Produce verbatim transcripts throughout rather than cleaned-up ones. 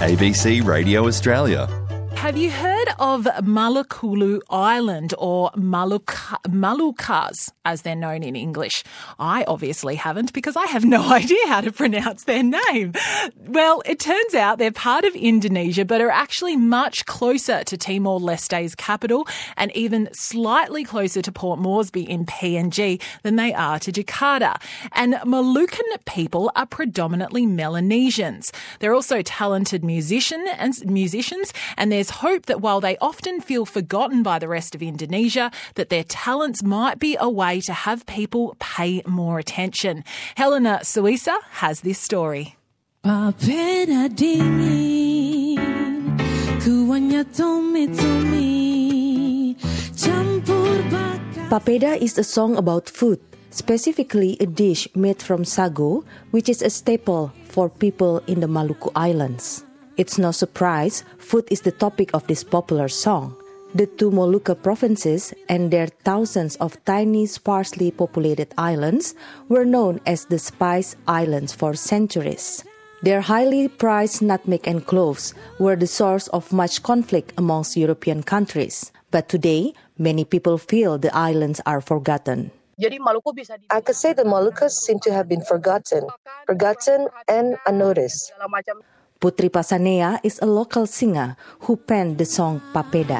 A B C Radio Australia. Have you heard of Malakulu Island, or Maluka, Malukas, as they're known in English? I obviously haven't, because I have no idea how to pronounce their name. Well, it turns out they're part of Indonesia, but are actually much closer to Timor-Leste's capital and even slightly closer to Port Moresby in P N G than they are to Jakarta. And Malukan people are predominantly Melanesians. They're also talented musician and musicians, and there's hope that while they often feel forgotten by the rest of Indonesia, that their talents might be a way to have people pay more attention. Helena Suisa has this story. Papeda dingin, kuahnya tome-tome, campur bakar. Papeda is a song about food, specifically a dish made from sago, which is a staple for people in the Maluku Islands. It's no surprise, food is the topic of this popular song. The two Molucca provinces and their thousands of tiny, sparsely populated islands were known as the Spice Islands for centuries. Their highly prized nutmeg and cloves were the source of much conflict amongst European countries. But today, many people feel the islands are forgotten. I could say the Moluccas seem to have been forgotten, forgotten and unnoticed. Putri Pasanea is a local singer who penned the song Papeda.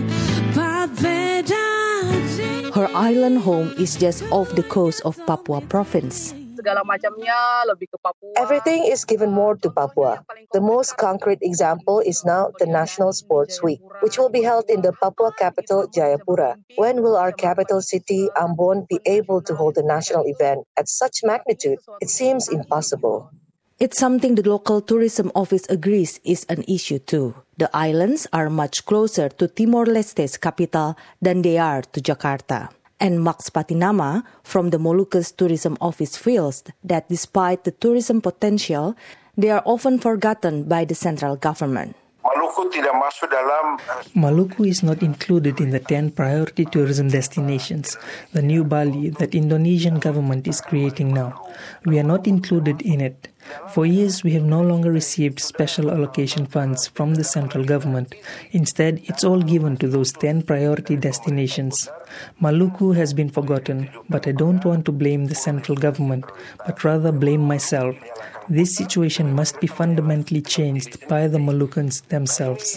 Her island home is just off the coast of Papua province. Everything is given more to Papua. The most concrete example is now the National Sports Week, which will be held in the Papua capital, Jayapura. When will our capital city, Ambon, be able to hold a national event at such magnitude? It seems impossible. It's something the local tourism office agrees is an issue too. The islands are much closer to Timor-Leste's capital than they are to Jakarta. And Max Patinama from the Moluccas Tourism Office feels that despite the tourism potential, they are often forgotten by the central government. Maluku is not included in the ten priority tourism destinations, the new Bali that Indonesian government is creating now. We are not included in it. For years, we have no longer received special allocation funds from the central government. Instead, it's all given to those ten priority destinations. Maluku has been forgotten, but I don't want to blame the central government, but rather blame myself. This situation must be fundamentally changed by the Moluccans themselves.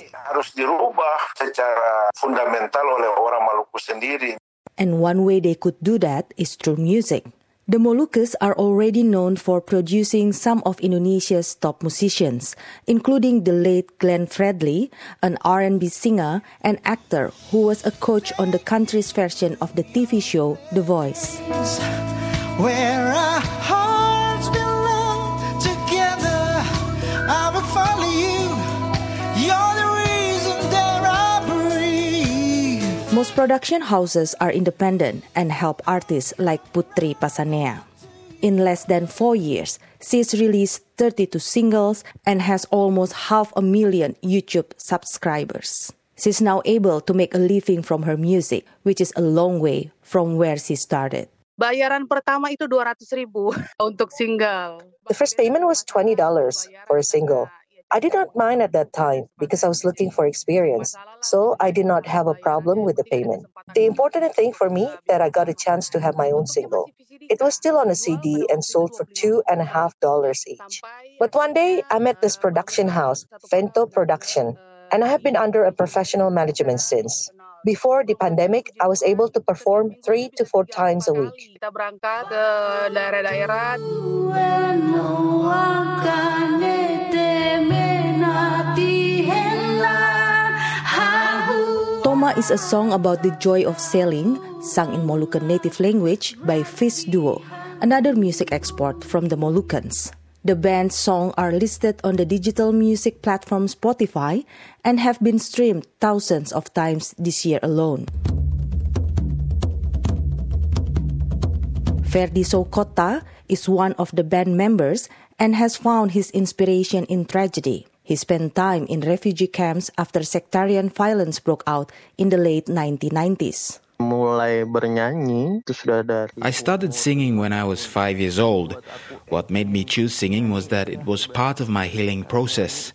And one way they could do that is through music. The Moluccas are already known for producing some of Indonesia's top musicians, including the late Glenn Fredly, an R and B singer and actor who was a coach on the country's version of the T V show The Voice. Where our hearts belong together, I will follow you. You're the reason that I breathe. Most production houses are independent and help artists like Putri Pasanea. In less than four years, she's released thirty-two singles and has almost half a million YouTube subscribers. She's now able to make a living from her music, which is a long way from where she started. Bayaran pertama itu dua ratus ribu untuk single. The first payment was twenty dollars for a single. I did not mind at that time because I was looking for experience, so I did not have a problem with the payment. The important thing for me that I got a chance to have my own single. It was still on a C D and sold for two and a half dollars each. But one day I met this production house, Vento Production, and I have been under a professional management since. Before the pandemic, I was able to perform three to four times a week. Kita berangkat ke daerah-daerah. Toma is a song about the joy of sailing, sung in Moluccan native language by Fish Duo, another music export from the Moluccans. The band's songs are listed on the digital music platform Spotify and have been streamed thousands of times this year alone. Ferdi Soukota is one of the band members and has found his inspiration in tragedy. He spent time in refugee camps after sectarian violence broke out in the late nineteen nineties. I started singing when I was five years old. What made me choose singing was that it was part of my healing process.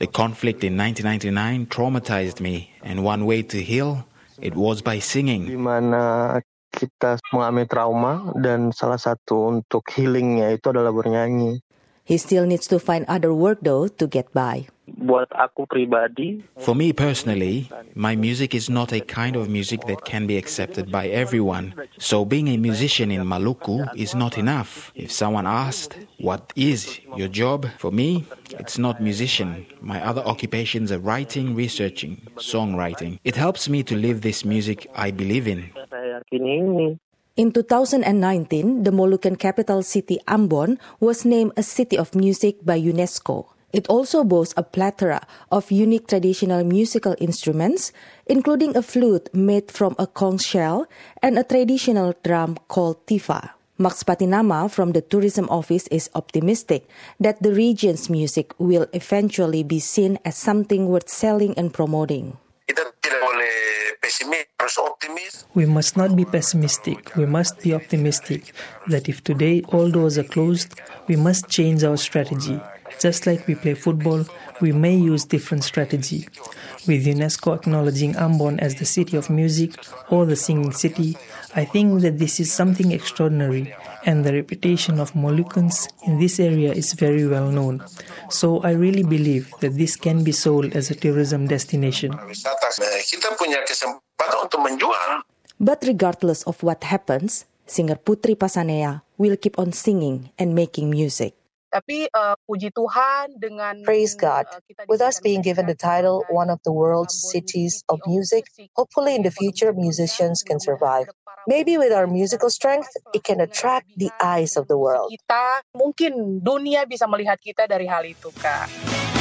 The conflict in nineteen ninety-nine traumatized me, and one way to heal, it was by Di singing. mana kita mengalami trauma dan salah satu untuk healingnya itu adalah bernyanyi. He still needs to find other work though to get by. Buat aku pribadi, For me personally, my music is not a kind of music that can be accepted by everyone. So being a musician in Maluku is not enough. If someone asked, what is your job? For me, it's not musician. My other occupations are writing, researching, songwriting. It helps me to live this music I believe in. saya yakini ini. In two thousand nineteen, the Moluccan capital city Ambon was named a City of Music by UNESCO. It also boasts a plethora of unique traditional musical instruments, including a flute made from a conch shell and a traditional drum called tifa. Max Patinama from the Tourism Office is optimistic that the region's music will eventually be seen as something worth selling and promoting. Kita tidak boleh pesimis, harus optimis. We must not be pessimistic. We must be optimistic that if today all doors are closed, we must change our strategy. Just like we play football, we may use different strategy. With UNESCO acknowledging Ambon as the city of music or the singing city, I think that this is something extraordinary, and the reputation of Moluccans in this area is very well known. So I really believe that this can be sold as a tourism destination. Wisata, kita punya kesempatan untuk menjual. But regardless of what happens, singer Putri Pasanea will keep on singing and making music. Tapi uh, puji Tuhan dengan Praise God. uh, kita With us diberikan being given the title one of the world's cities of music, hopefully in the future musicians can survive. Maybe with our musical strength, it can attract the eyes of the world. Kita mungkin dunia bisa melihat kita dari hal itu, Kak.